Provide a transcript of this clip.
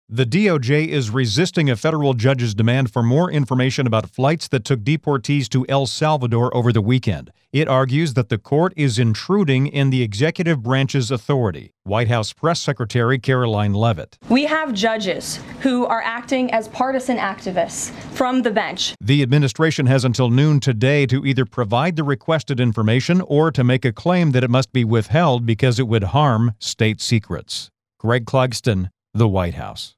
The DOJ is resisting a federal judge's demand for more information about flights that took deportees to El Salvador over the weekend. It argues that the court is intruding in the executive branch's authority. White House Press Secretary Karoline Leavitt. We have judges who are acting as partisan activists from the bench. The administration has until noon today to either provide the requested information or to make a claim that it must be withheld because it would harm state secrets. Greg Clugston, The White House.